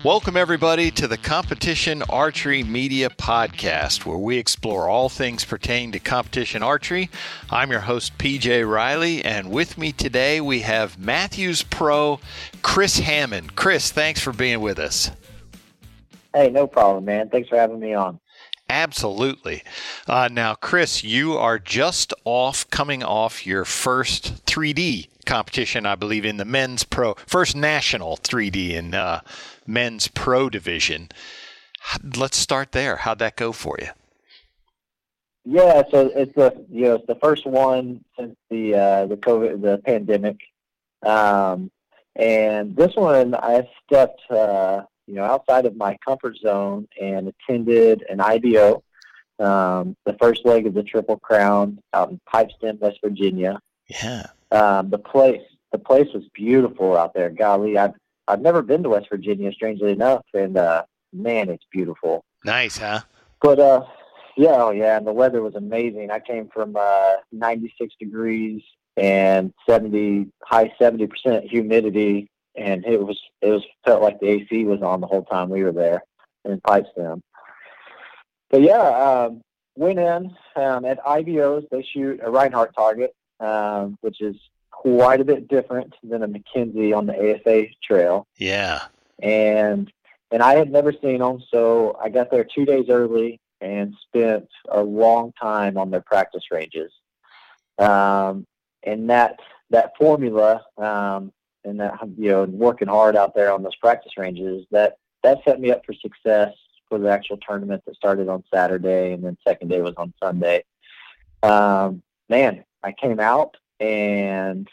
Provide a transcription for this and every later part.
Welcome, everybody, to the Competition Archery Media Podcast, where we explore all things pertaining to competition archery. I'm your host, PJ Riley, and with me today we have Mathews Pro Chris Hammond. Chris, thanks for being with us. Hey, no problem, man. Thanks for having me on. Absolutely. Now, Chris, you are just coming off your first 3D competition, I believe, in the men's pro, first national 3D in men's pro division. Let's start there. How'd that go for you? Yeah, so it's the first one since the pandemic, and this one I stepped outside of my comfort zone and attended an IBO, the first leg of the Triple Crown out in Pipestem, West Virginia. Yeah. The place was beautiful out there. Golly, I've never been to West Virginia, strangely enough, and man, it's beautiful. Nice, huh? But and the weather was amazing. I came from 96 degrees and high 70% humidity, and it felt like the AC was on the whole time we were there in Pipestem. But went in at IBOs. They shoot a Reinhardt target, which is quite a bit different than a McKenzie on the ASA trail. Yeah. And I had never seen them, so I got there 2 days early and spent a long time on their practice ranges. And that formula, and that, working hard out there on those practice ranges, that set me up for success for the actual tournament that started on Saturday, and then second day was on Sunday. I came out and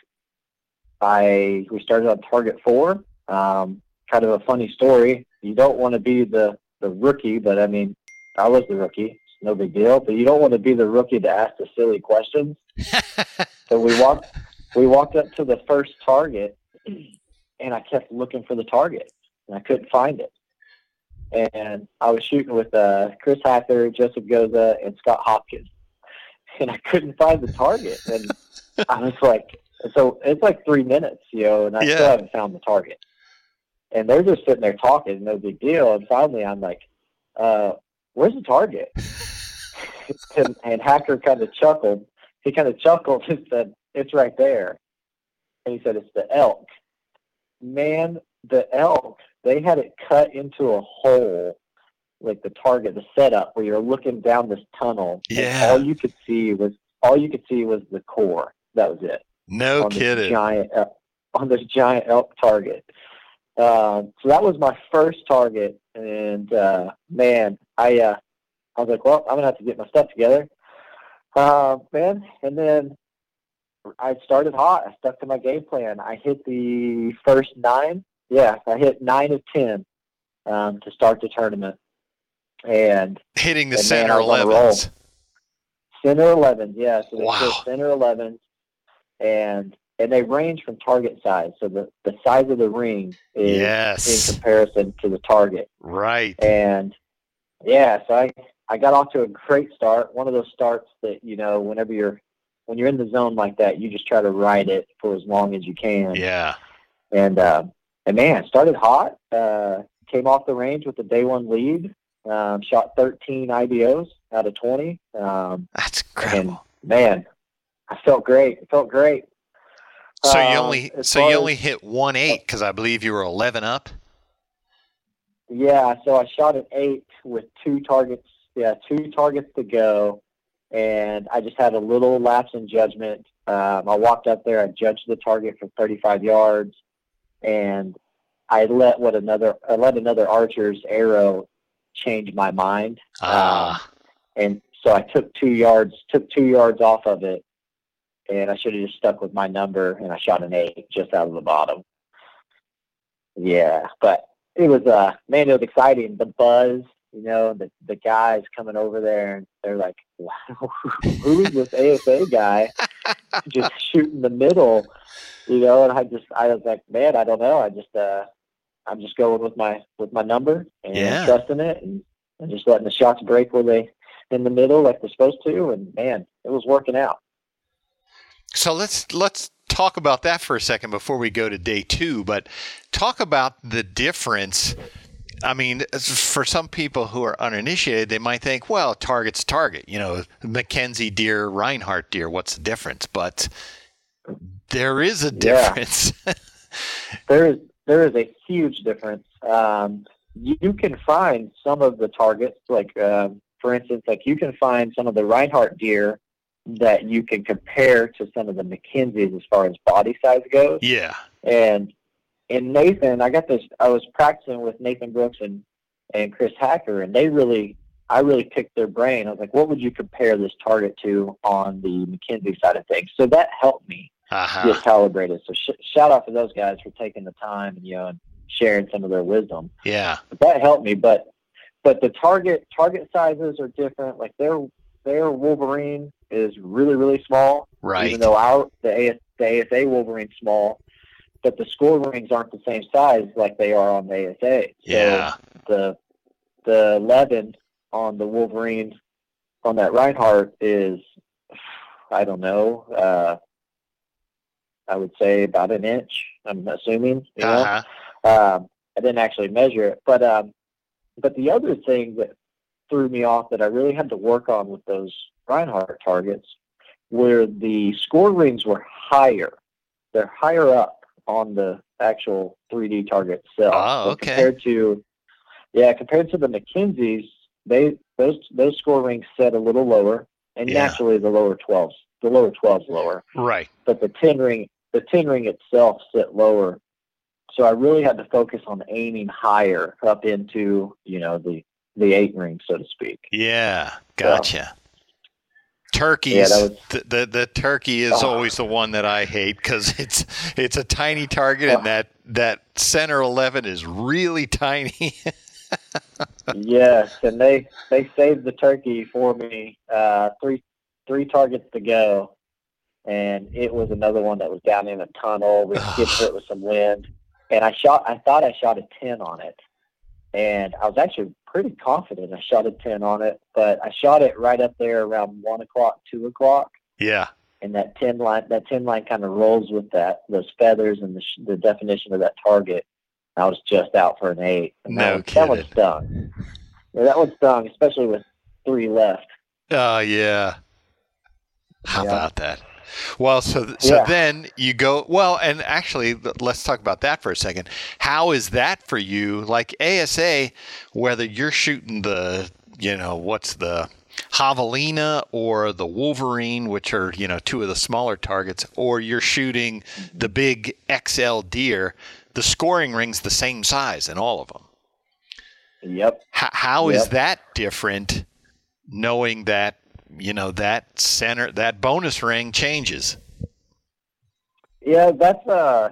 we started on target 4. Kind of a funny story. You don't want to be the rookie, but I mean, I was the rookie. It's no big deal, but you don't want to be the rookie to ask the silly questions. So we walked up to the first target, and I kept looking for the target, and I couldn't find it. And I was shooting with Chris Hacker, Joseph Goza, and Scott Hopkins, and I couldn't find the target. And I was like, so it's like 3 minutes, and I still haven't found the target. And they're just sitting there talking, no big deal. And finally, I'm like, where's the target? and Hacker kind of chuckled. He kind of chuckled and said, it's right there. And he said, it's the elk. Man, the elk, they had it cut into a hole, like the target, the setup, where you're looking down this tunnel. Yeah. And all you could see was the core. That was it. No kidding. On this giant elk target. So that was my first target, and I was like, well, I'm gonna have to get my stuff together, and then I started hot. I stuck to my game plan. I hit the first 9. Yeah, I hit 9 of 10 to start the tournament, and hitting the center 11s. Center 11s, yeah. So wow. Center 11s, and they range from target size. So the size of the ring is in comparison to the target. Right. And so I got off to a great start. One of those starts that, when you're in the zone like that, you just try to ride it for as long as you can. Yeah. And man, started hot. Came off the range with the day 1 lead. Shot 13 IBOs out of 20. That's incredible. And man, I felt great. So you only hit 1-8 because I believe you were 11 up. Yeah, so I shot an 8 with 2 targets. Yeah, 2 targets to go, and I just had a little lapse in judgment. I walked up there, I judged the target for 35 yards, and I let another archer's arrow change my mind. And so I took 2 yards off of it. And I should have just stuck with my number, and I shot an 8 just out of the bottom. Yeah, but it was it was exciting. The buzz, the guys coming over there, and they're like, "Wow, who's this ASA guy just shooting the middle?" And I was like, "Man, I don't know. I'm just going with my number and trusting it, and just letting the shots break where they in the middle like they're supposed to." And man, it was working out. So let's talk about that for a second before we go to day 2, but talk about the difference I mean, for some people who are uninitiated, they might think, well, target's target. Mackenzie deer, Reinhardt deer, what's the difference? But there is a difference. There is a huge difference. You can find some of the targets, like for instance, like you can find some of the Reinhardt deer that you can compare to some of the Mackenzies as far as body size goes. Yeah. And in Nathan, I was practicing with Nathan Brooks and Chris Hacker, and I really picked their brain. I was like, what would you compare this target to on the Mackenzie side of things? So that helped me get calibrated. So shout out to those guys for taking the time and sharing some of their wisdom. Yeah. But that helped me. But the target sizes are different. Like their Wolverine is really, really small. Right. Even though the ASA Wolverine's small, but the score rings aren't the same size like they are on the ASA. Yeah. So the 11 on the Wolverine on that Reinhardt is, I don't know, I would say about an inch, I'm assuming. I didn't actually measure it. But the other thing that threw me off that I really had to work on with those Reinhardt targets were the score rings were higher. They're higher up on the actual 3D target itself. Oh, okay. Compared to the Mackenzies, those score rings set a little lower, and naturally the lower 12s lower. Right. But the 10 ring itself set lower. So I really had to focus on aiming higher up into, the 8 ring, so to speak. Yeah, gotcha. Turkeys. The turkey is always the one that I hate because it's a tiny target and that center 11 is really tiny. Yes, and they saved the turkey for me. Three targets to go, and it was another one that was down in a tunnel. We skipped it with some wind, and I thought I shot a 10 on it, and I was actually pretty confident I shot a 10 on it, but I shot it right up there around 1 o'clock, 2 o'clock. Yeah. And that 10 line kind of rolls with those feathers and the definition of that target. I was just out for an 8. And that one stung. Yeah, that one stung, especially with 3 left. Oh, yeah. How about that? Well, so then you go, and actually, let's talk about that for a second. How is that for you? Like ASA, whether you're shooting the, what's the Javelina or the Wolverine, which are, 2 of the smaller targets, or you're shooting the big XL deer, the scoring ring's the same size in all of them. Yep. How is that different, knowing that, that center, that bonus ring changes? Yeah, that's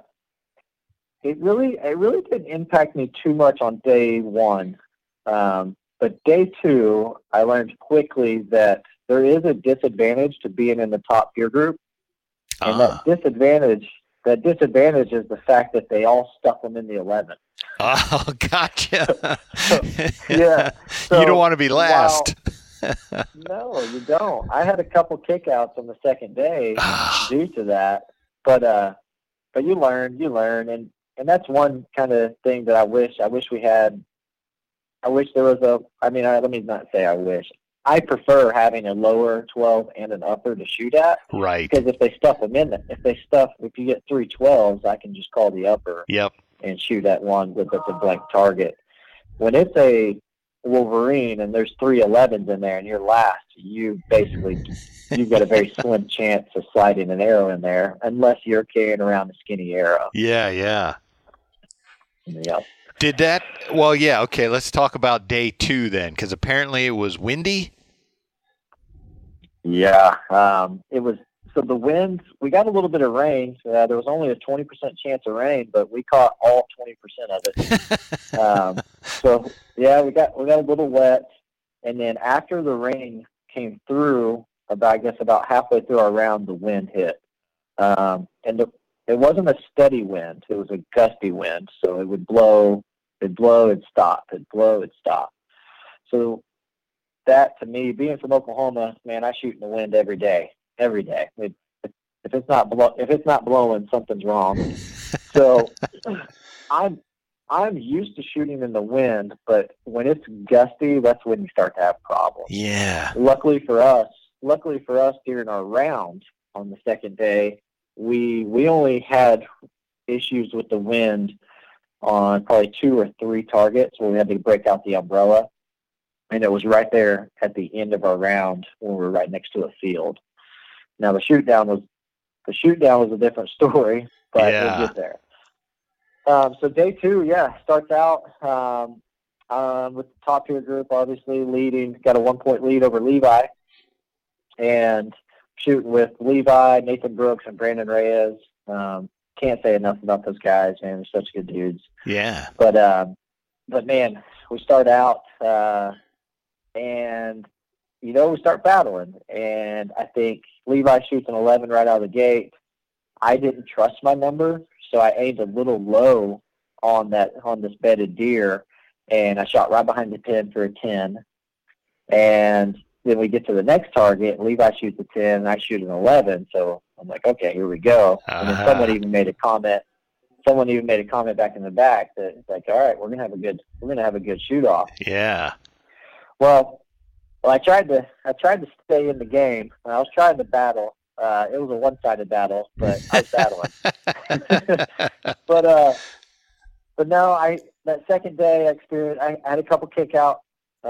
it really didn't impact me too much on day 1. But day 2, I learned quickly that there is a disadvantage to being in the top peer group. And that disadvantage is the fact that they all stuck them in the 11. Oh, gotcha. Yeah. So you don't want to be last. No, you don't. I had a couple kickouts on the second day due to that, but you learn, and that's one kind of thing that I wish we had. I wish there was let me not say I wish. I prefer having a lower 12 and an upper to shoot at. Right. Because if they stuff them in, if you get 3 12s, I can just call the upper. Yep. And shoot at one that's a blank target. When it's a Wolverine and there's 3 11s in there and you're last, you've got a very slim chance of sliding an arrow in there unless you're carrying around a skinny arrow. Yeah. Yep. Did that? Well, yeah. Okay, let's talk about day 2 then, because apparently it was windy. Yeah, it was. So the winds, we got a little bit of rain. There was only a 20% chance of rain, but we caught all 20% of it. So yeah, we got a little wet, and then after the rain came through, about halfway through our round, the wind hit, and it wasn't a steady wind; it was a gusty wind. So it would blow, it'd stop, it'd blow, it'd stop. So that, to me, being from Oklahoma, man, I shoot in the wind every day. If it's not blowing, something's wrong. So I'm I'm used to shooting in the wind, but when it's gusty, that's when you start to have problems. Yeah. Luckily for us, during our round on the second day, we only had issues with the wind on probably 2 or 3 targets where we had to break out the umbrella, and it was right there at the end of our round when we were right next to a field. Now the shoot down was a different story, but we'll get there. So day 2, starts out with the top tier group, obviously leading, got a 1-point lead over Levi, and shooting with Levi, Nathan Brooks, and Brandon Reyes. Can't say enough about those guys, man. They're such good dudes. Yeah. But man, we start out, and we start battling, and I think Levi shoots an 11 right out of the gate. I didn't trust my number, so I aimed a little low on this bedded deer, and I shot right behind the pin for a 10. And then we get to the next target. Levi shoots a 10, and I shoot an 11. So I'm like, okay, here we go. And then someone even made a comment. Someone even made a comment back in the back that it's like, all right, we're gonna have a good shoot off. Yeah. Well, I tried to stay in the game. I was trying to battle. It was a one-sided battle, but I was battling. But no, that second day I had a couple kick-outs.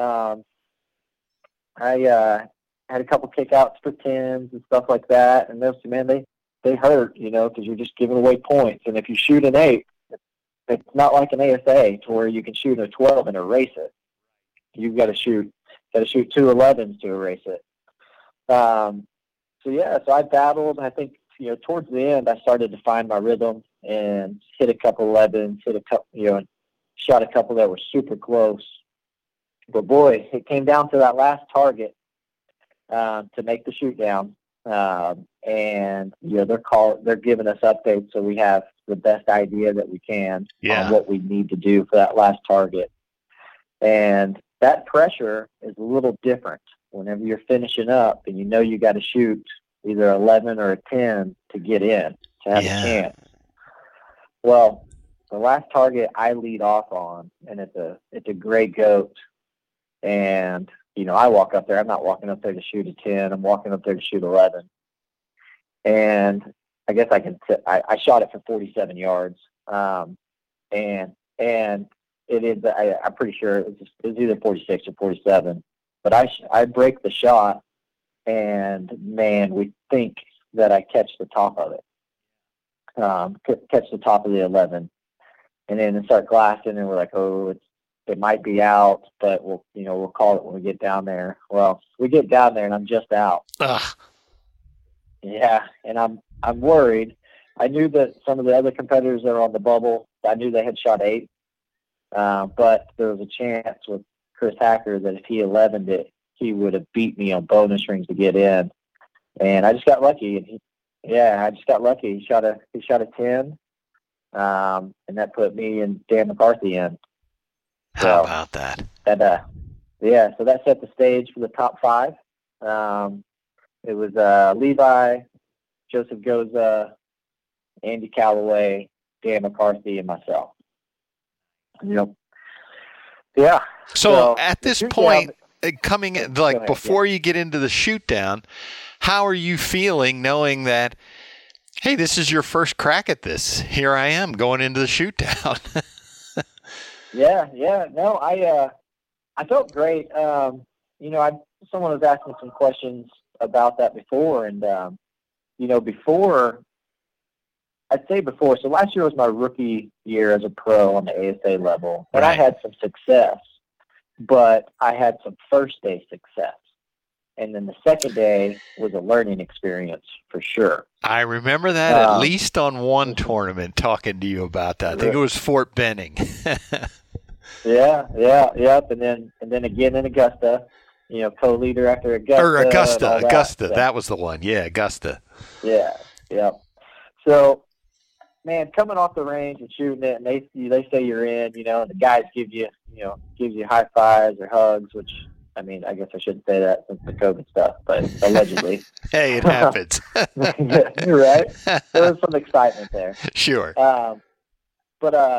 I had a couple kick-outs for 10s and stuff like that, and those, man, they hurt, because you're just giving away points. And if you shoot an 8, it's not like an ASA to where you can shoot a 12 and erase it. You've got to shoot 2 11s to erase it. So I battled. I think, towards the end, I started to find my rhythm and hit a couple 11s, and shot a couple that were super close. But boy, it came down to that last target to make the shoot down. And they're giving us updates so we have the best idea that we can on what we need to do for that last target. And that pressure is a little different whenever you're finishing up and you got to shoot either 11 or a 10 to get in, to have a chance. Well, the last target I lead off on, and it's a gray goat, and I walk up there. I'm not walking up there to shoot a 10. I'm walking up there to shoot 11. And I guess I shot it for 47 yards. And it is, I'm pretty sure it was either 46 or 47. But I break the shot, and man, we think that I catch the top of it. Catch the top of the 11. And then start glassing, and we're like, oh, it might be out, but we'll call it when we get down there. Well, we get down there, and I'm just out. Ugh. Yeah, and I'm worried. I knew that some of the other competitors that are on the bubble, I knew they had shot 8, but there was a chance with Chris Hacker that if he 11'd it, he would have beat me on bonus rings to get in. And I just got lucky. I just got lucky. He shot a 10, and that put me and Dan McCarthy in. How about that? And so that set the stage for the top 5. It was Levi, Joseph Goza, Andy Calloway, Dan McCarthy, and myself. Yeah. So at this point, coming in, before you get into the shoot down, how are you feeling knowing that, hey, this is your first crack at this? Here I am going into the shoot down. No, I felt great. Someone was asking some questions about that before, and before. So last year was my rookie year as a pro on the ASA level, and I had some success, but I had some first day success. And then the second day was a learning experience for sure. I remember that at least on one tournament talking to you about that. I think it was Fort Benning. Yep. And then again in Augusta, co-leader after Augusta. Or Augusta. That was the one. Yeah, Augusta. Yeah. So, man, coming off the range and shooting it, and they say you're in, and the guys gives you high fives or hugs, which, I mean, I guess I shouldn't say that since the COVID stuff, but allegedly. Hey, it happens. Right? There was some excitement there. Sure. But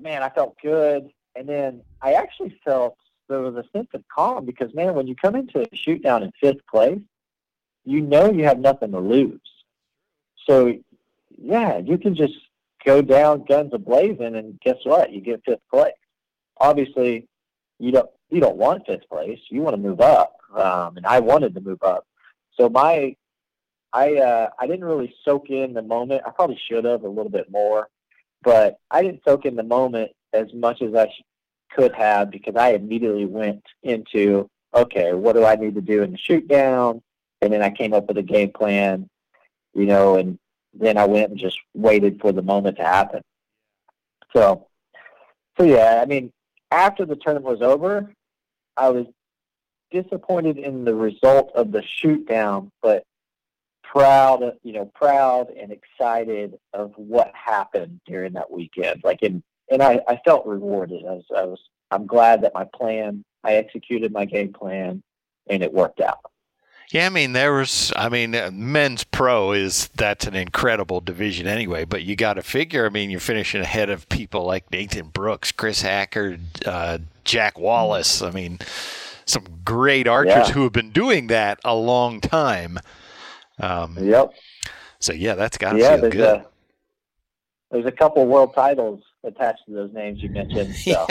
man, I felt good. And then I actually felt there was a sense of calm because, man, when you come into a shoot down in fifth place, you know you have nothing to lose. So, yeah, you can just go down guns a-blazing, and guess what? You get fifth place. Obviously, you don't want fifth place. You want to move up, and I wanted to move up. So I didn't really soak in the moment. I probably should have a little bit more, but I didn't soak in the moment as much as I could have because I immediately went into, okay, what do I need to do in the shoot down? And then I came up with a game plan, and then I went and just waited for the moment to happen. So yeah, I mean, after the tournament was over, I was disappointed in the result of the shoot down, but proud and excited of what happened during that weekend. And I felt rewarded. I'm glad that I executed my game plan, and it worked out. Yeah, men's pro that's an incredible division anyway, but you got to figure, you're finishing ahead of people like Nathan Brooks, Chris Hacker, Jack Wallace. Some great archers who have been doing that a long time. Yep. So, yeah, that's got to feel good. There's a couple world titles attached to those names you mentioned. So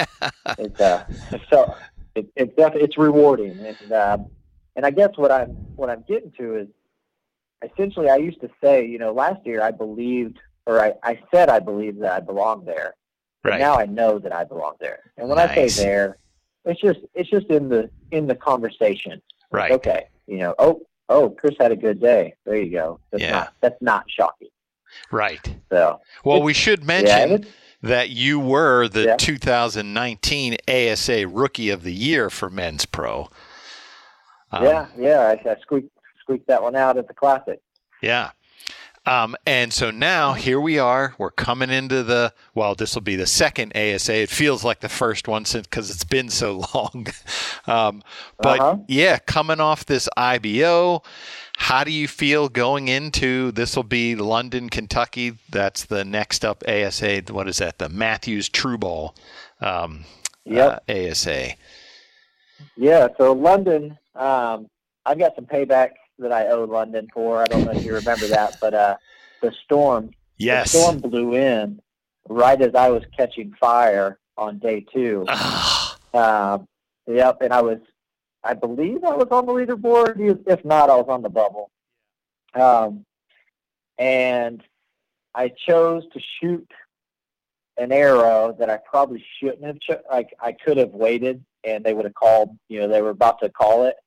it's rewarding. And I guess what I'm getting to is essentially I used to say, last year I said I believed that I belonged there. But now I know that I belong there. And when I say there, it's just in the conversation. Right. Okay. Chris had a good day. There you go. That's not shocking. Right. So, well, we should mention that you were the 2019 ASA Rookie of the Year for Men's Pro. I squeaked that one out at the Classic. Yeah. And so now here we are. We're coming into this will be the second ASA. It feels like the first one because it's been so long. Coming off this IBO, how do you feel going into this? Will be London, Kentucky. That's the next up ASA. What is that? The Matthews True Ball ASA. Yeah. So London, I've got some payback that I owe London for. I don't know if you remember that, but the storm blew in right as I was catching fire on day 2. And I believe I was on the leaderboard. If not, I was on the bubble. And I chose to shoot an arrow that I probably shouldn't have. I could have waited, and they would have called. They were about to call it.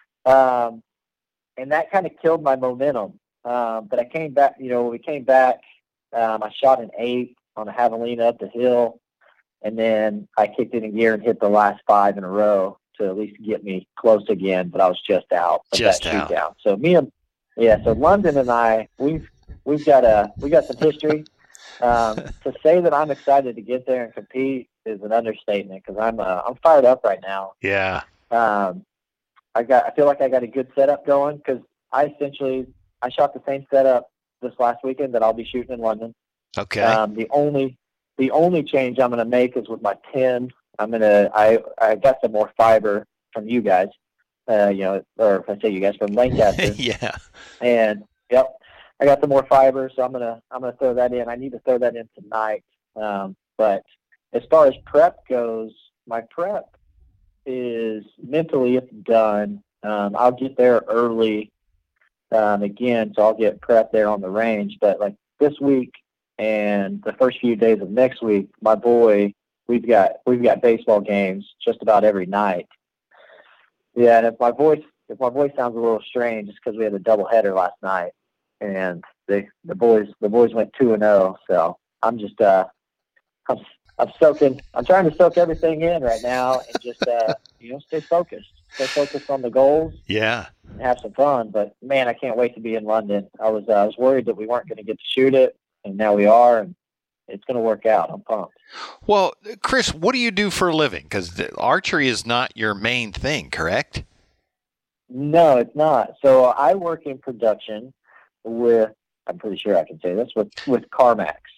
And that kind of killed my momentum. But I came back, when we came back, I shot an 8 on a javelina up the hill, and then I kicked it in gear and hit the last 5 in a row to at least get me close again, but I was just out of that shoot down. So so London and I, we've got some history. To say that I'm excited to get there and compete is an understatement because I'm fired up right now. Yeah. I feel like I got a good setup going because I shot the same setup this last weekend that I'll be shooting in London. Okay. The only change I'm going to make is with my pin. I got some more fiber from you guys, or if I say you guys, from Lancaster. Yeah. And I got some more fiber, so I'm gonna throw that in. I need to throw that in tonight. But as far as prep goes, my prep is mentally it's done. I'll get there early again, so I'll get prep there on the range. But like this week and the first few days of next week, my boy, we've got baseball games just about every night. Yeah, and if my voice sounds a little strange, it's because we had a doubleheader last night, and the boys went 2-0. So I'm just I'm soaking. I'm trying to soak everything in right now and just stay focused on the goals. Yeah, and have some fun. But man, I can't wait to be in London. I was worried that we weren't going to get to shoot it, and now we are, and it's going to work out. I'm pumped. Well, Chris, what do you do for a living? Because archery is not your main thing, correct? No, it's not. So I work in production with, I'm pretty sure I can say this, with CarMax.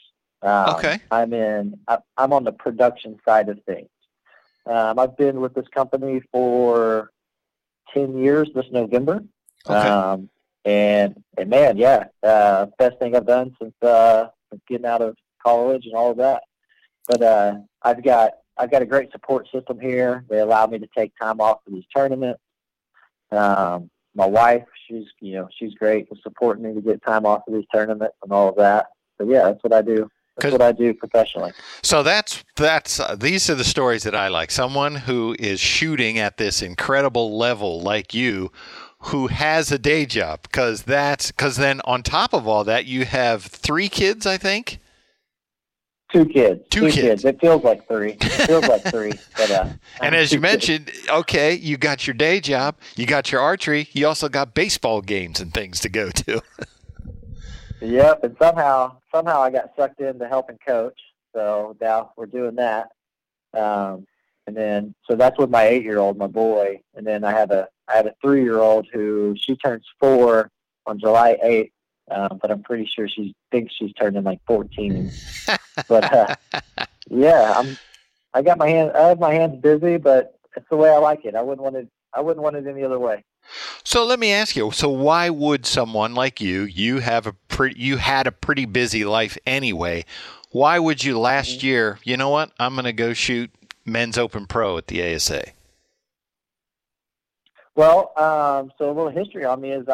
Okay. I'm on the production side of things. I've been with this company for 10 years this November. Okay. And man, yeah, best thing I've done since getting out of college and all of that. But I've got a great support system here. They allow me to take time off for these tournaments. My wife, she's great for supporting me to get time off for these tournaments and all of that. So yeah, that's what I do. That's what I do professionally. So these are the stories that I like. Someone who is shooting at this incredible level like you, who has a day job, because then on top of all that, you have 3 kids, I think. 2 kids. 2 kids. It feels like 3. But and as you mentioned, okay, you got your day job, you got your archery, you also got baseball games and things to go to. Yep, and somehow I got sucked into helping coach. So now we're doing that. And then so that's with my 8-year-old, my boy, and then I have a 3-year-old who she turns 4 on July 8th. But I'm pretty sure she thinks she's turning like 14. But yeah, I have my hands busy, but it's the way I like it. I wouldn't want it any other way. So let me ask you. So why would someone like you had a pretty busy life anyway. Why would you last year? You know what? I'm going to go shoot Men's Open Pro at the ASA. Well, so a little history on me is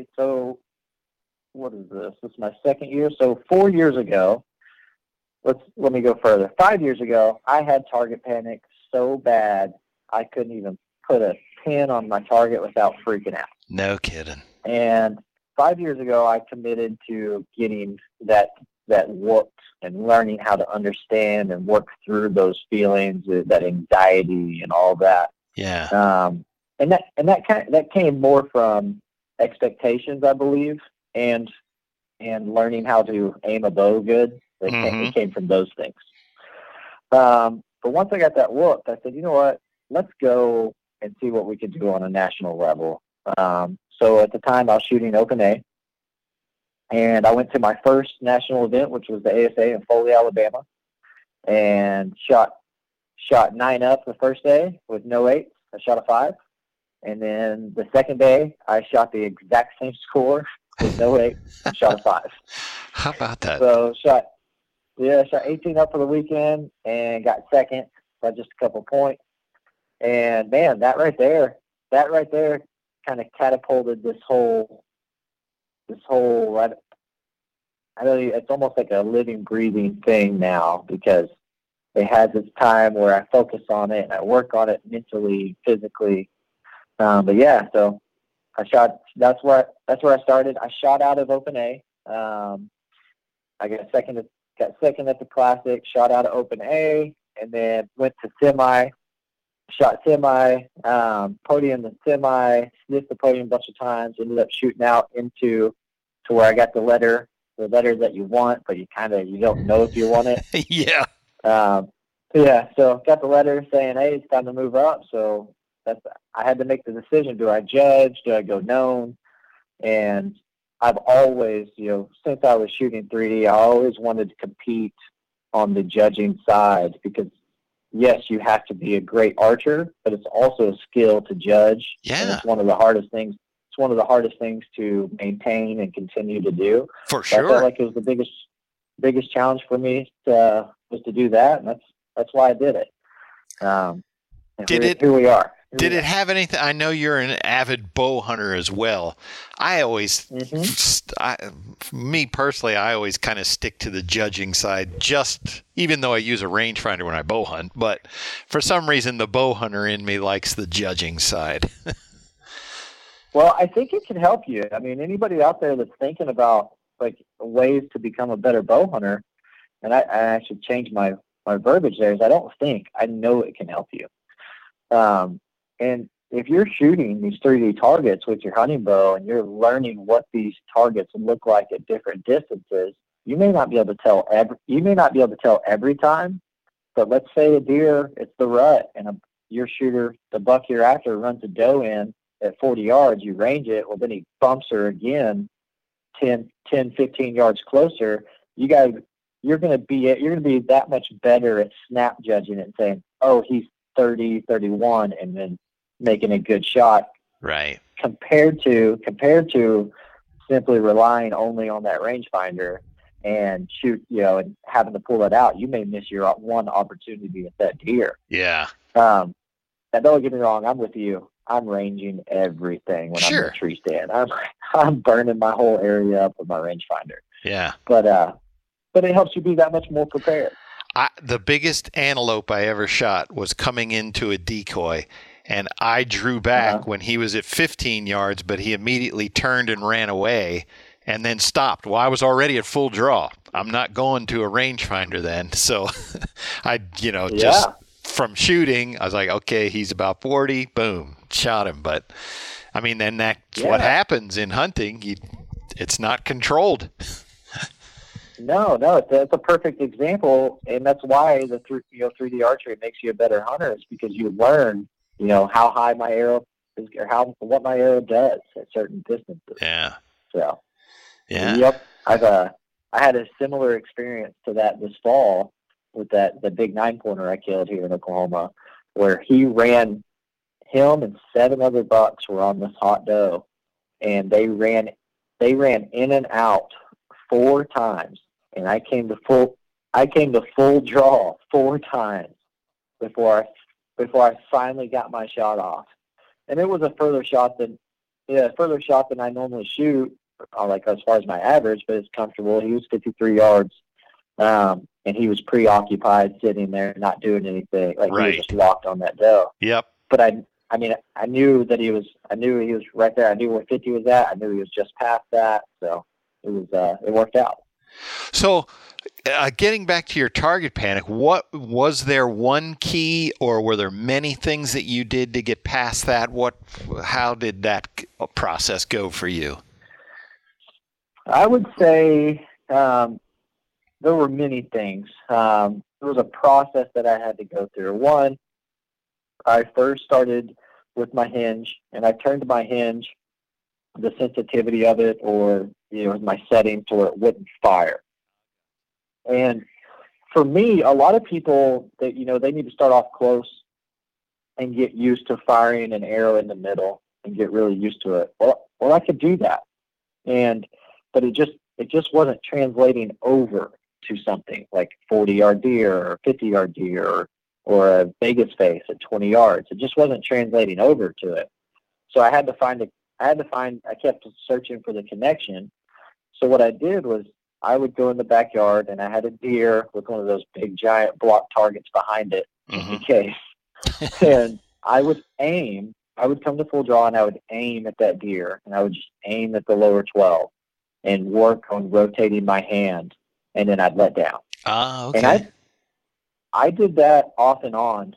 what is this? This is my 2nd year. So 4 years ago, let me go further. 5 years ago, I had target panic so bad I couldn't even put a pin on my target without freaking out. No kidding. And 5 years ago, I committed to getting that whooped and learning how to understand and work through those feelings, that anxiety and all that. Yeah. And that came more from expectations, I believe, and learning how to aim a bow good. It came from those things. But once I got that whooped, I said, you know what? Let's go and see what we can do on a national level. So at the time, I was shooting Open A, and I went to my first national event, which was the ASA in Foley, Alabama, and shot 9 up the first day with no 8s. I shot a 5. And then the second day, I shot the exact same score with no 8, and shot a 5. How about that? So shot 18 up for the weekend and got second by just a couple points. And man, that right there kind of catapulted this whole. I know it's almost like a living, breathing thing now, because it has its time where I focus on it and I work on it mentally, physically. But yeah, so I shot. That's where I started. I shot out of Open A. I got second at the Classic. Shot out of Open A, and then went to semi. Shot semi, podium and semi. Sniffed the podium a bunch of times. Ended up shooting out to where I got the letter that you want, but you don't know if you want it. Yeah. Yeah. So got the letter saying, hey, it's time to move up. So I had to make the decision. Do I judge? Do I go known? And I've always, since I was shooting 3D, I always wanted to compete on the judging side, because yes, you have to be a great archer, but it's also a skill to judge. Yeah. And it's one of the hardest things. It's one of the hardest things to maintain and continue to do. For sure. I felt like it was the biggest challenge for me was to do that, and that's why I did it. Here we are. Did it have anything? I know you're an avid bow hunter as well. I always, me personally, I always kind of stick to the judging side, even though I use a rangefinder when I bow hunt. But for some reason, the bow hunter in me likes the judging side. Well, I think it can help you. I mean, anybody out there that's thinking about like ways to become a better bow hunter, and I should change my verbiage there, is I know it can help you. And if you're shooting these 3D targets with your hunting bow and you're learning what these targets look like at different distances, you may not be able to tell every time. But let's say a deer, it's the rut, and your shooter, the buck you're after, runs a doe in at 40 yards. You range it. Well, then he bumps her again 10, 15 yards closer. You got you're going to be that much better at snap judging and saying, oh, he's 30, 31, and then making a good shot. Right. Compared to simply relying only on that rangefinder and shoot, and having to pull it out, you may miss your one opportunity at that deer. Yeah. And don't get me wrong, I'm with you. I'm ranging everything when I'm in a tree stand. I'm burning my whole area up with my rangefinder. Yeah. But it helps you be that much more prepared. The biggest antelope I ever shot was coming into a decoy, and I drew back when he was at 15 yards, but he immediately turned and ran away and then stopped. Well, I was already at full draw. I'm not going to a rangefinder then. So just from shooting, I was like, okay, he's about 40, boom, shot him. But I mean, then that's what happens in hunting. It's not controlled. No, it's a perfect example, and that's why the 3D archery makes you a better hunter. Is because you learn, how high my arrow is, or what my arrow does at certain distances. Yeah. So. Yeah. Yep. I had a similar experience to that this fall with the big 9-pointer I killed here in Oklahoma, where him and 7 other bucks were on this hot doe, and they ran in and out 4 times. And I came to full draw 4 times before I finally got my shot off. And it was a further shot than I normally shoot, like as far as my average, but it's comfortable. He was 53 yards, and he was preoccupied sitting there, not doing anything. Like he was just locked on that doe. Yep. But I knew that he was right there. I knew where 50 was at. I knew he was just past that. So it worked out. So, getting back to your target panic, what was there one key, or were there many things that you did to get past that? How did that process go for you? I would say there were many things. There was a process that I had to go through. One, I first started with my hinge, and I turned my hinge, the sensitivity of it, or my setting to where it wouldn't fire. And for me, a lot of people that they need to start off close and get used to firing an arrow in the middle and get really used to it. Well, I could do that, but it just wasn't translating over to something like 40-yard deer or 50-yard deer or a Vegas face at 20 yards. It just wasn't translating over to it. So I kept searching for the connection. So what I did was I would go in the backyard, and I had a deer with one of those big giant block targets behind it in case. And I would come to full draw, and I would aim at that deer, and I would just aim at the lower 12 and work on rotating my hand, and then I'd let down. Okay. And I did that off and on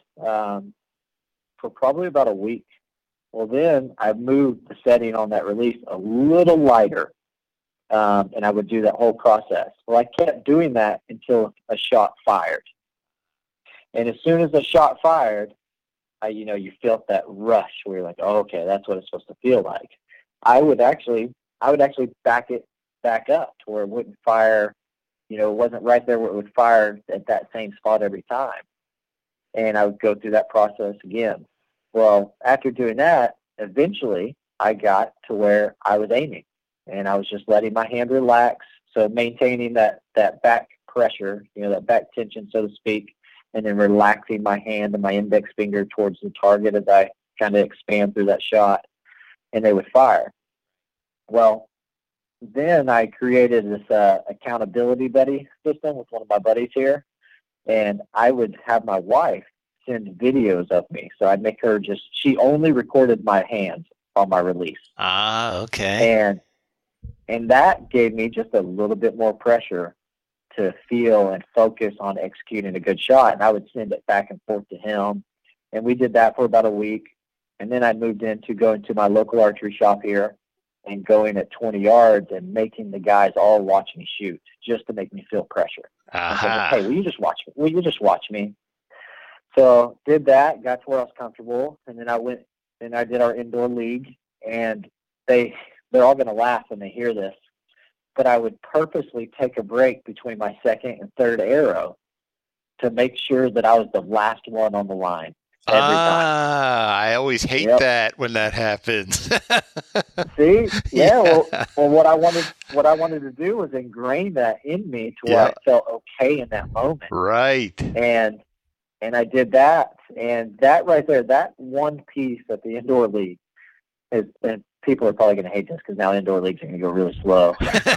for probably about a week. Well, then I moved the setting on that release a little lighter, and I would do that whole process. Well, I kept doing that until a shot fired. And as soon as the shot fired, you felt that rush where you're like, oh, okay, that's what it's supposed to feel like. I would actually back up to where it wouldn't fire, it wasn't right there where it would fire at that same spot every time. And I would go through that process again. Well, after doing that, eventually I got to where I was aiming, and I was just letting my hand relax. So maintaining that back pressure, that back tension, so to speak, and then relaxing my hand and my index finger towards the target as I kind of expand through that shot, and they would fire. Well, then I created this accountability buddy system with one of my buddies here, and I would have my wife send videos of me. So I'd make her she only recorded my hands on my release. Okay. And that gave me just a little bit more pressure to feel and focus on executing a good shot. And I would send it back and forth to him. And we did that for about a week. And then I moved into going to my local archery shop here and going at 20 yards and making the guys all watch me shoot just to make me feel pressure. Like, hey, will you just watch me? Will you just watch me? So did that, got to where I was comfortable, and then I went and I did our indoor league, and they're all going to laugh when they hear this. but I would purposely take a break between my second and third arrow to make sure that I was the last one on the line every time. I always hate that when that happens. See? Yeah. Well, what I wanted to do was ingrain that in me to where I felt okay in that moment. Right. And I did that, and that right there, that one piece at the indoor league is, and people are probably going to hate this because now indoor leagues are going to go really slow.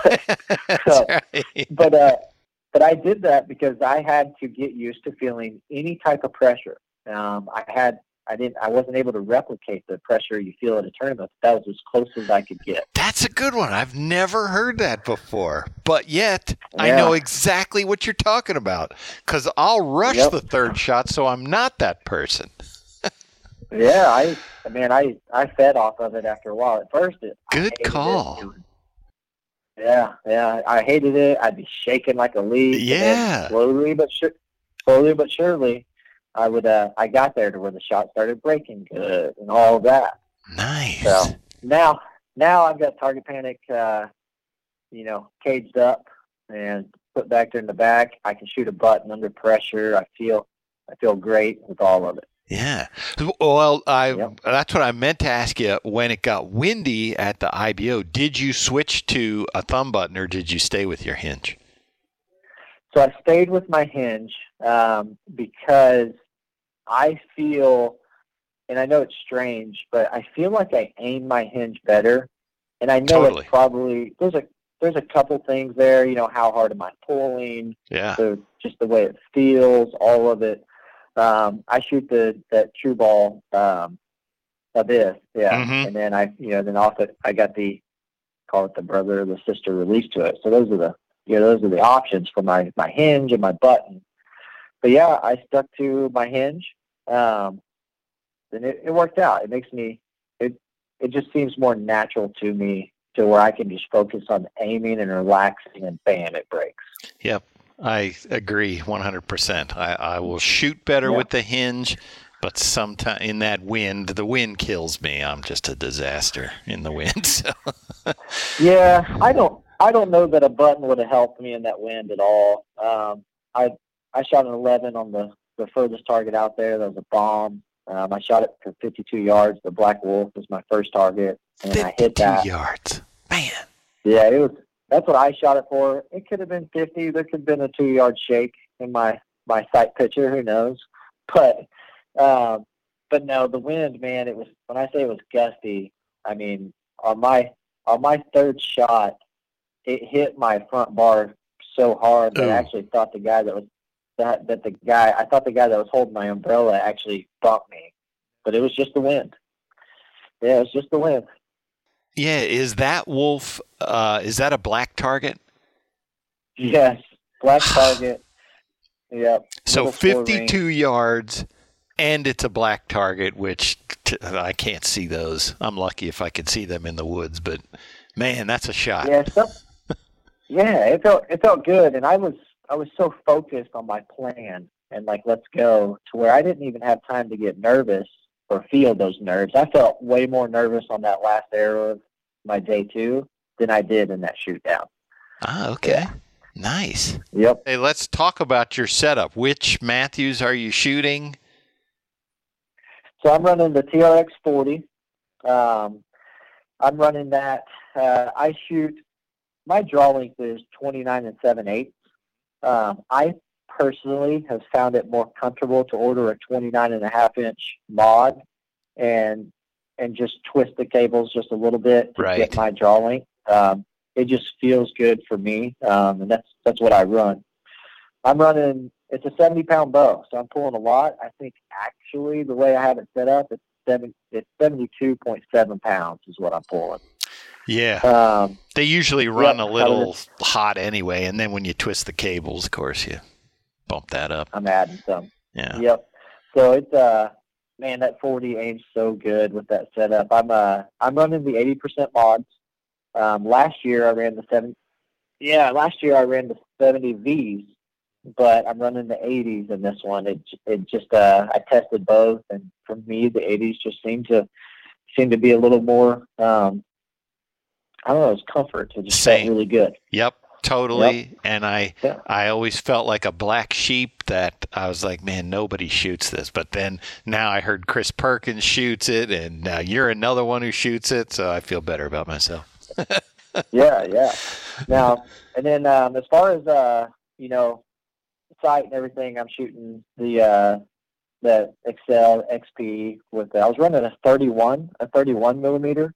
But I did that because I had to get used to feeling any type of pressure. I wasn't able to replicate the pressure you feel at a tournament. That was as close as I could get. That's a good one. I've never heard that before. But yet, I know exactly what you're talking about because I'll rush the third shot, so I'm not that person. Yeah, I fed off of it after a while. At first, good call. Yeah, I hated it. I'd be shaking like a leaf. Yeah. Slowly but surely, I got there to where the shot started breaking good and all that. Nice. So now I've got target panic, caged up and put back there in the back. I can shoot a button under pressure. I feel great with all of it. Yeah. Well, that's what I meant to ask you. When it got windy at the IBO, did you switch to a thumb button or did you stay with your hinge? So I stayed with my hinge because I feel, and I know it's strange, but I feel like I aim my hinge better. And I know it's probably, there's a couple things there, how hard am I pulling? Yeah. Just the way it feels, all of it. I shoot that True Ball Abyss, Mm-hmm. and then then also I got call it the brother or the sister release to it. So those are the options for my hinge and my button. But yeah, I stuck to my hinge, and it worked out. It makes me it just seems more natural to me to where I can just focus on aiming and relaxing, and bam, it breaks. Yep. I agree 100%. I will shoot better with the hinge, but sometime in that wind, the wind kills me. I'm just a disaster in the wind. So. Yeah, I don't know that a button would have helped me in that wind at all. I shot an 11 on the furthest target out there. That was a bomb. I shot it for 52 yards. The Black Wolf was my first target, and I hit that. 52 yards, man. Yeah, it was. That's what I shot it for. It could have been 50. There could have been a 2-yard shake in my sight picture. Who knows? But no, the wind, man. It was, when I say it was gusty, I mean on my third shot, it hit my front bar so hard that I actually thought the guy that was I thought the guy that was holding my umbrella actually bumped me, but it was just the wind. Yeah, it was just the wind. Yeah, is that wolf, is that a black target? Yes, black target. Yep. So 52 yards, and it's a black target, which I can't see those. I'm lucky if I can see them in the woods, but man, that's a shot. Yeah, it felt good, and I was so focused on my plan and let's go, to where I didn't even have time to get nervous or feel those nerves. I felt way more nervous on that last arrow of my day 2 than I did in that shoot down. Ah, okay. Yeah. Nice. Yep. Hey, let's talk about your setup. Which Mathews are you shooting? So I'm running the TRX 40. I'm running that. I shoot, my draw length is 29 7/8. I personally have found it more comfortable to order a 29.5-inch mod and just twist the cables just a little bit to get my draw length. It just feels good for me, and that's what I run. I'm running, it's a 70-pound bow, so I'm pulling a lot. I think actually the way I have it set up, it's 72.7 pounds is what I'm pulling. Yeah. They usually run a little hot anyway, and then when you twist the cables, of course, you bump that up. I'm adding some. Yeah. Yep. So it's man, that 40 aims so good with that setup. I'm running the 80% mods. Last year I ran the 70 Vs, but I'm running the 80s in this one. It just I tested both, and for me the 80s just seem to be a little more I don't know, it was comfort. It just Same. felt really good. Yep, totally. Yep. And Yeah. I always felt like a black sheep that I was like, man, nobody shoots this. But then now I heard Chris Perkins shoots it, and now you're another one who shoots it, so I feel better about myself. Yeah. Now, and then as far as sight and everything, I'm shooting the Excel XP I was running a 31 millimeter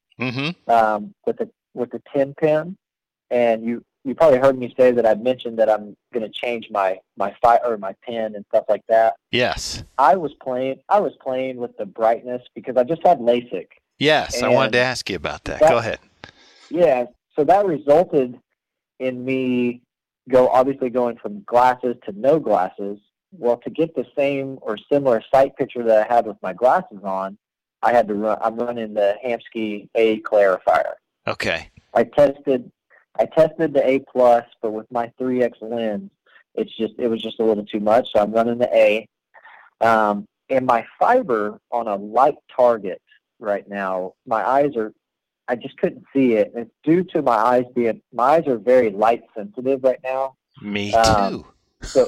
with the 10 pin, and you probably heard me say that I mentioned that I'm going to change my pin and stuff like that. Yes. I was playing with the brightness because I just had LASIK. Yes, I wanted to ask you about that. Go ahead. Yeah, so that resulted in me obviously going from glasses to no glasses. Well, to get the same or similar sight picture that I had with my glasses on, I'm running the Hamskea A clarifier. Okay. I tested the A plus, but with my 3X lens, it was just a little too much. So I'm running the A. And my fiber on a light target right now, I just couldn't see it. It's due to my eyes are very light sensitive right now. Me too. So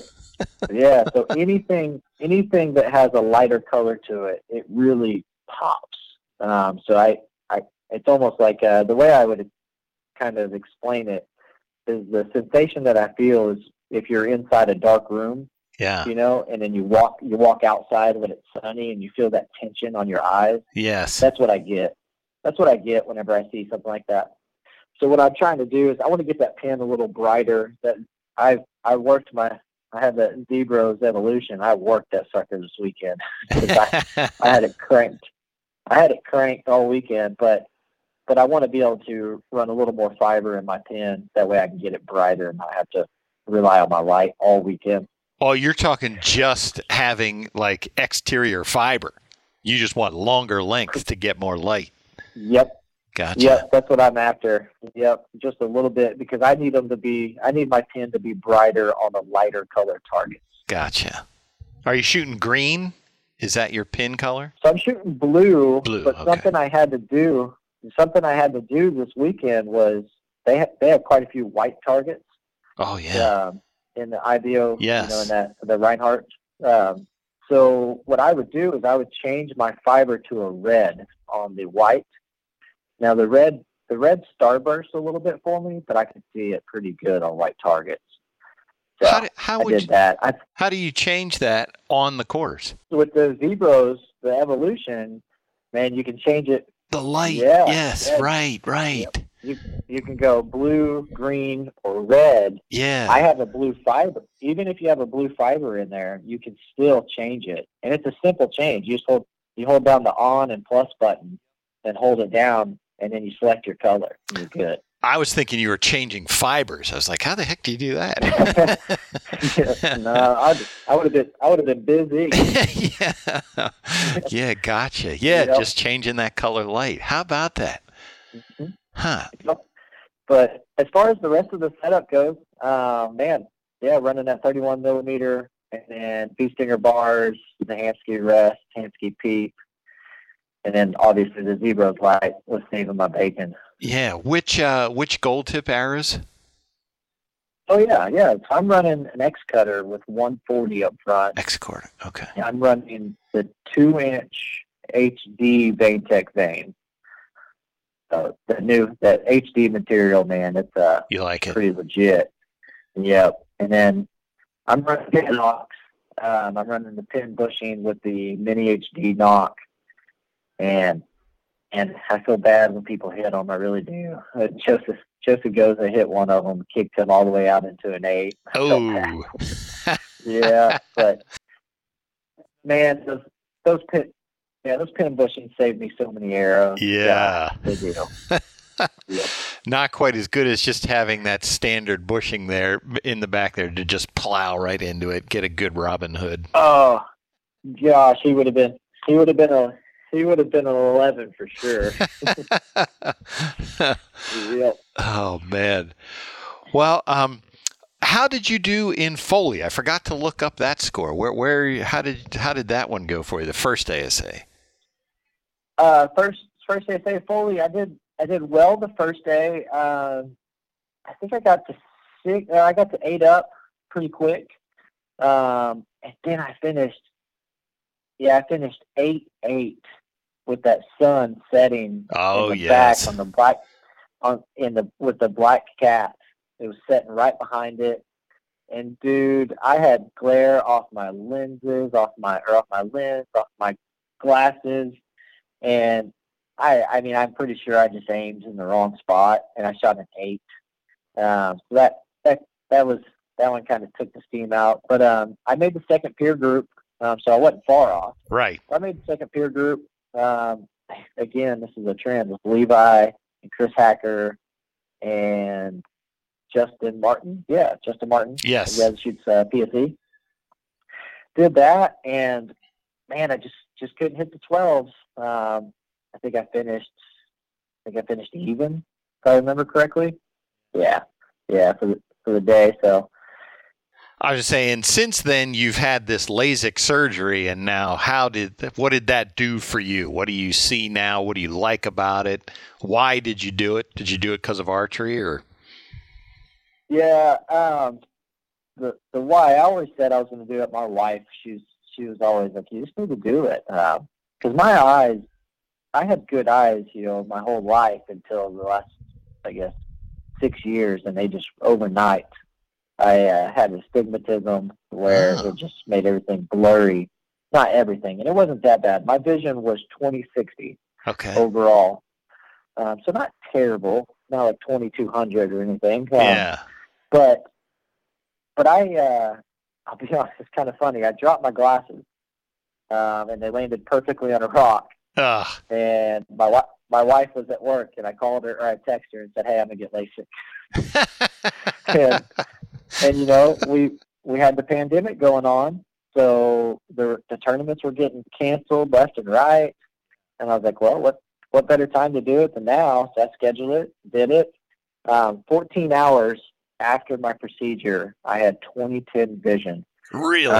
anything that has a lighter color to it, it really pops. So it's almost like the way I would kind of explain it is the sensation that I feel is if you're inside a dark room, and then you walk outside when it's sunny and you feel that tension on your eyes. Yes. That's what I get. That's what I get whenever I see something like that. So what I'm trying to do is I want to get that pen a little brighter. That I had the Zebros Evolution. I worked that sucker this weekend. I had it cranked. I had it cranked all weekend, but I want to be able to run a little more fiber in my pen. That way I can get it brighter and not have to rely on my light all weekend. Oh, you're talking just having like exterior fiber. You just want longer length to get more light. Yep. Gotcha. Yep, that's what I'm after. Yep, just a little bit because I need my pen to be brighter on the lighter color targets. Gotcha. Are you shooting green? Is that your pin color? So I'm shooting blue. But okay. Something I had to do this weekend was they have quite a few white targets. Oh yeah. In the IBO, yes. in the Reinhardt. So what I would do is I would change my fiber to a red on the white. Now the red starbursts a little bit for me, but I can see it pretty good on white targets. So How do you change that on the quarters? With the Zebros, the Evolution, man, you can change it. The light. Yeah, yes. Yeah. Right. Yep. You can go blue, green, or red. Yeah. I have a blue fiber. Even if you have a blue fiber in there, you can still change it. And it's a simple change. You hold down the on and plus button and hold it down, and then you select your color. And you're good. I was thinking you were changing fibers. I was like, how the heck do you do that? No, I would have been busy. Yeah, gotcha. Yeah, just changing that color light. How about that? Mm-hmm. Huh. But as far as the rest of the setup goes, running that 31 millimeter and then Bee Stinger bars, the Hamskea Rest, Hamskea Peep, and then obviously the Zebros light was saving my bacon. Yeah, which gold tip arrows? Oh yeah. So I'm running an X cutter with 140 up front. X cutter, okay. I'm running the 2-inch HD VaneTech vane. That HD material, man, it's you like it? Pretty legit. Yep. And then I'm running the Nox. I'm running the pin bushing with the Mini HD Nock. And I feel bad when people hit them. I really do. Joseph Goza hit one of them, kicked him all the way out into an 8. Oh. Yeah, but man, those pin bushings saved me so many arrows. Yeah. They do. Yep. Not quite as good as just having that standard bushing there in the back there to just plow right into it, get a good Robin Hood. Oh gosh, he would have been an 11 for sure. Yep. Oh man. Well, how did you do in Foley? I forgot to look up that score. How did that one go for you? The first ASA. First ASA Foley, I did I did well the first day. I think I got to 6. I got to 8 up pretty quick, and then I finished. Yeah, I finished 8-8 with that sun setting Oh, in the yes. back on the black with the black cat. It was setting right behind it. And dude, I had glare off my lenses, off my lens, off my glasses, and I mean, I'm pretty sure I just aimed in the wrong spot, and I shot an 8. So that one kind of took the steam out. But I made the second peer group, so I wasn't far off. Right. I made the second peer group. Again, this is a trend with Levi and Chris Hacker and Justin Martin. Yeah, Justin Martin. Yes. Yeah, shoots PSE. Did that, and man, I just couldn't hit the 12s. I think I finished even, if I remember correctly. Yeah, for the day. So I was just saying, since then you've had this LASIK surgery, and now what did that do for you? What do you see now? What do you like about it? Why did you do it? Did you do it because of archery, or? Yeah, the why, I always said I was going to do it. My wife, she was always like, you just need to do it, because my eyes, I had good eyes, my whole life until the last, I guess, 6 years, and they just overnight. I had astigmatism where it just made everything blurry. Not everything, and it wasn't that bad. My vision was 20/60 overall, so not terrible, not like 2200 or anything. Yeah. But I'll be honest, it's kind of funny. I dropped my glasses, and they landed perfectly on a rock. And my wife was at work, and I called her, or I texted her and said, "Hey, I'm gonna get LASIK." and we had the pandemic going on, so the tournaments were getting canceled left and right. And I was like, well, what better time to do it than now? So I scheduled it, did it. 14 hours after my procedure, I had 20/10 vision. Really?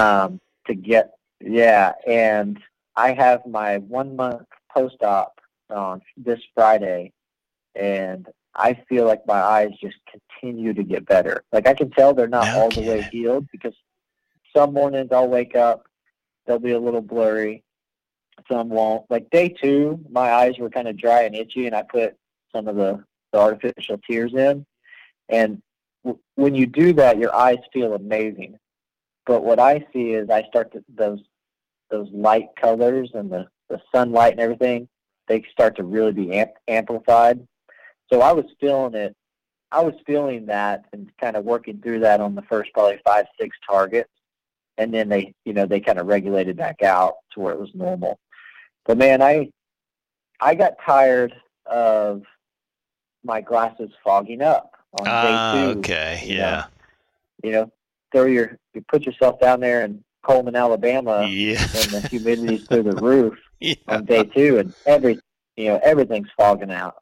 And I have my 1 month post-op on this Friday, and I feel like my eyes just continue to get better. Like, I can tell they're not all the way healed, because some mornings I'll wake up, they'll be a little blurry. Some won't. Like day 2, my eyes were kind of dry and itchy, and I put some of the artificial tears in. And when you do that, your eyes feel amazing. But what I see is I start to, those light colors and the sunlight and everything, they start to really be amplified. So I was feeling it. I was feeling that and kind of working through that on the first probably 5-6 targets. And then they kind of regulated back out to where it was normal. But man, I got tired of my glasses fogging up on day 2. Okay, yeah. You put yourself down there in Coleman, Alabama, and the humidity's through the roof on day 2, and everything's fogging up.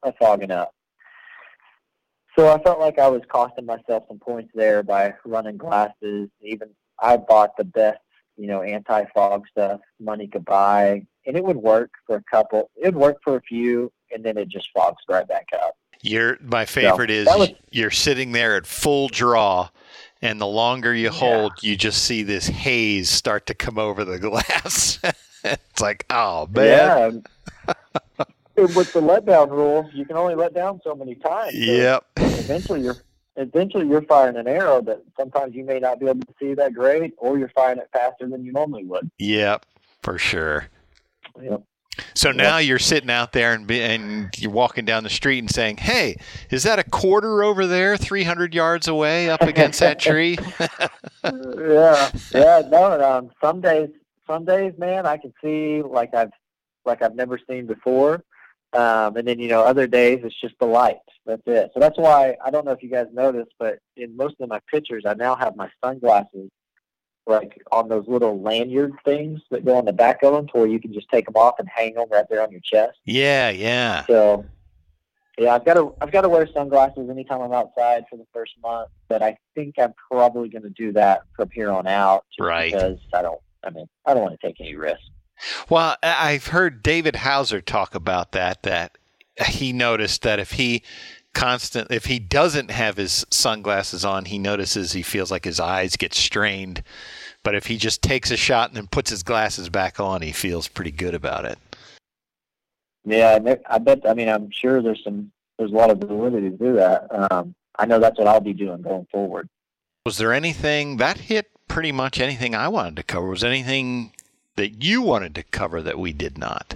So I felt like I was costing myself some points there by running glasses. Even I bought the best, anti-fog stuff money could buy, and it would work for a couple. It would work for a few, and then it just fogs right back up. My favorite is you're sitting there at full draw, and the longer you hold, you just see this haze start to come over the glass. It's like, oh, man. Yeah. With the letdown rules, you can only let down so many times. Yep. Eventually you're firing an arrow that sometimes you may not be able to see that great, or you're firing it faster than you normally would. Yep, for sure. Yep. So now you're sitting out there and you're walking down the street and saying, "Hey, is that a quarter over there, 300 yards away, up against that tree?" Yeah. No. Some days, man, I can see like I've never seen before. And then, other days it's just the light. That's it. So that's why, I don't know if you guys noticed, but in most of my pictures, I now have my sunglasses like on those little lanyard things that go on the back of them, to where you can just take them off and hang them right there on your chest. Yeah. So, yeah, I've got to wear sunglasses anytime I'm outside for the first month, but I think I'm probably going to do that from here on out, right? Because I don't want to take any risks. Well, I've heard David Hauser talk about that he noticed that if he doesn't have his sunglasses on, he notices he feels like his eyes get strained. But if he just takes a shot and then puts his glasses back on, he feels pretty good about it. Yeah, I bet. I mean, I'm sure there's a lot of validity to that. I know that's what I'll be doing going forward. Was there anything that hit pretty much anything I wanted to cover? Was there anything that you wanted to cover that we did not?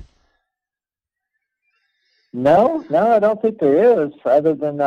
No, I don't think there is. Other than,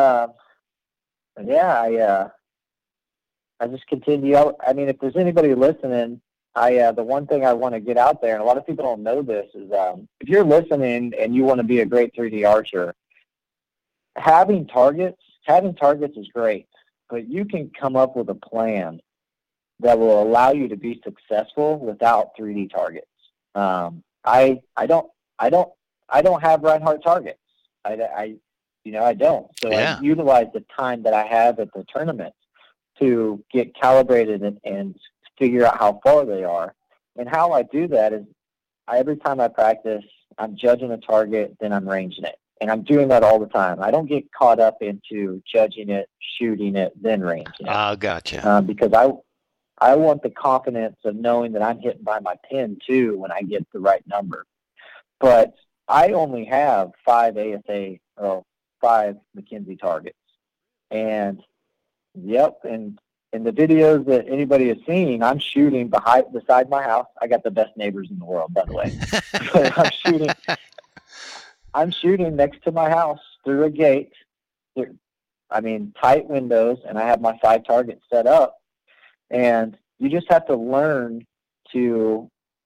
I just continue. I mean, if there's anybody listening, the one thing I want to get out there, and a lot of people don't know this, is if you're listening and you want to be a great 3D archer, having targets is great, but you can come up with a plan that will allow you to be successful without 3D targets. I don't have Reinhardt targets. I don't. So yeah. I utilize the time that I have at the tournament to get calibrated and figure out how far they are. And how I do that is every time I practice, I'm judging a target, then I'm ranging it. And I'm doing that all the time. I don't get caught up into judging it, shooting it, then ranging it. Oh, gotcha. Because I want the confidence of knowing that I'm hitting by my pin, too, when I get the right number. But I only have 5 Mackenzie targets. And, in the videos that anybody has seen, I'm shooting beside my house. I got the best neighbors in the world, by the way. But I'm shooting next to my house through a gate. Tight windows, and I have my 5 targets set up. And you just have to learn to,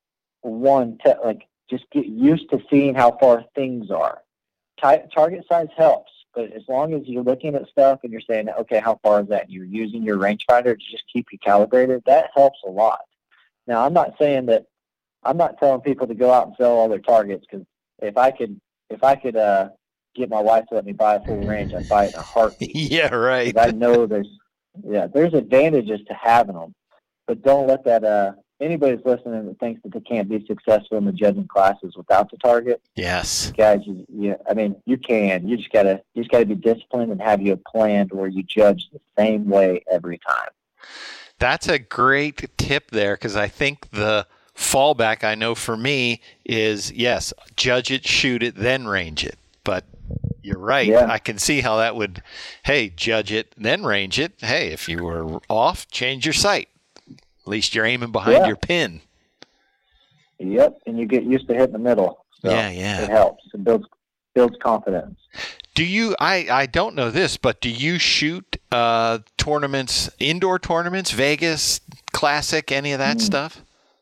just get used to seeing how far things are. Target size helps, but as long as you're looking at stuff and you're saying, okay, how far is that? And you're using your rangefinder to just keep you calibrated, that helps a lot. Now, I'm not telling people to go out and sell all their targets, because if I could get my wife to let me buy a full range, I'd buy it in a heartbeat. Yeah, right. I know there's advantages to having them, but don't let that anybody's listening that thinks that they can't be successful in the judging classes without the target. Yes, guys, you can. You just gotta be disciplined and have you a plan where you judge the same way every time. That's a great tip there, because I think the fallback, I know for me, is yes, judge it, shoot it, then range it. But you're right. Yeah. I can see how that would, judge it, then range it. Hey, if you were off, change your sight. At least you're aiming behind your pin. Yep, and you get used to hitting the middle. So yeah. It helps. It builds confidence. Do you, I don't know this, but do you shoot tournaments, indoor tournaments, Vegas, Classic, any of that stuff?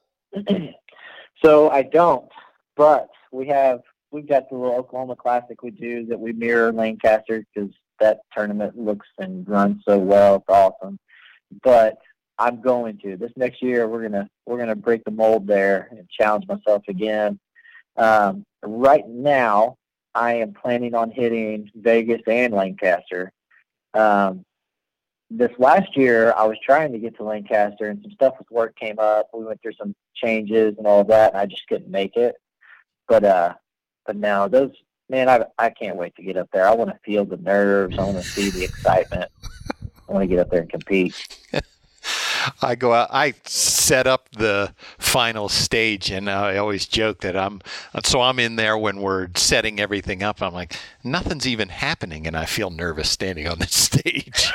So I don't, but we've got the little Oklahoma Classic we do that we mirror Lancaster, because that tournament looks and runs so well. It's awesome. But I'm going to this next year. We're gonna break the mold there and challenge myself again. Right now, I am planning on hitting Vegas and Lancaster. This last year, I was trying to get to Lancaster, and some stuff with work came up. We went through some changes and all of that, and I just couldn't make it. But now I can't wait to get up there. I want to feel the nerves. I want to see the excitement. I want to get up there and compete. I go out, I set up the final stage, and I always joke that I'm in there when we're setting everything up. I'm like, nothing's even happening, and I feel nervous standing on this stage.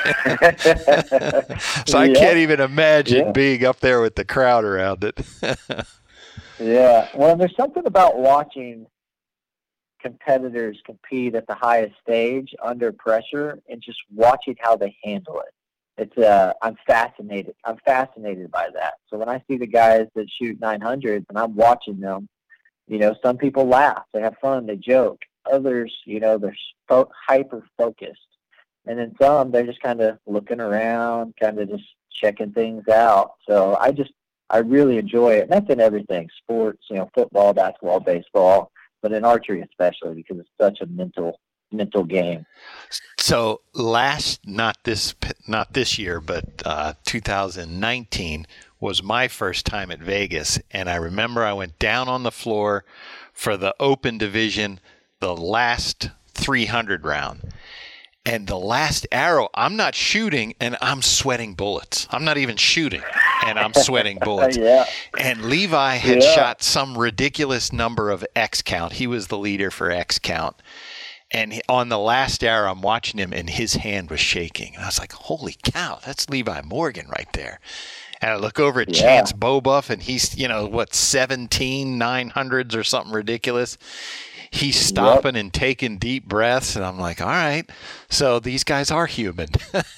So I can't even imagine being up there with the crowd around it. Yeah. Well, there's something about watching competitors compete at the highest stage under pressure and just watching how they handle it. I'm fascinated. I'm fascinated by that. So when I see the guys that shoot 900s and I'm watching them, some people laugh, they have fun, they joke. Others, they're hyper focused, and then some they're just kind of looking around, kind of just checking things out. So I really enjoy it. And that's in everything: sports, football, basketball, baseball, but in archery especially, because it's such a mental game. So not this year, but 2019 was my first time at Vegas, and I remember I went down on the floor for the open division, the last 300 round. And the last arrow, I'm not shooting, and I'm sweating bullets. I'm not even shooting, and I'm sweating bullets. Yeah. And Levi had shot some ridiculous number of X count. He was the leader for X count. And on the last arrow, I'm watching him, and his hand was shaking. And I was like, holy cow, that's Levi Morgan right there. And I look over at Chance Bobuff, and he's, 17 900s or something ridiculous. He's stopping and taking deep breaths, and I'm like, all right, so these guys are human.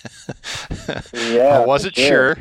I wasn't sure.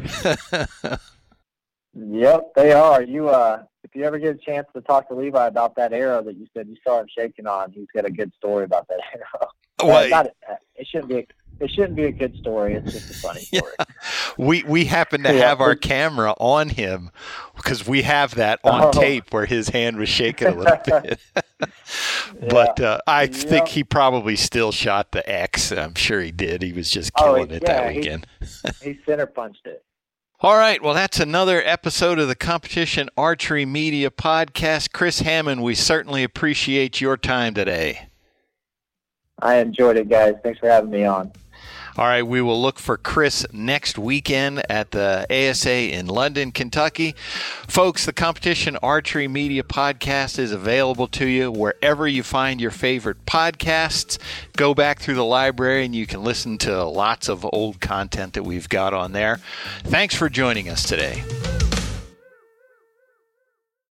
Yep, they are. If you ever get a chance to talk to Levi about that arrow that you said you saw him shaking on, he's got a good story about that arrow. Well, it shouldn't be a good story. It's just a funny story. We happen to have our camera on him because we have that on tape where his hand was shaking a little bit. But I think he probably still shot the X. I'm sure he did. He was just killing it that weekend. He center punched it. All right. Well, that's another episode of the Competition Archery Media Podcast. Chris Hammond, we certainly appreciate your time today. I enjoyed it, guys. Thanks for having me on. All right, we will look for Chris next weekend at the ASA in London, Kentucky. Folks, the Competition Archery Media Podcast is available to you wherever you find your favorite podcasts. Go back through the library and you can listen to lots of old content that we've got on there. Thanks for joining us today.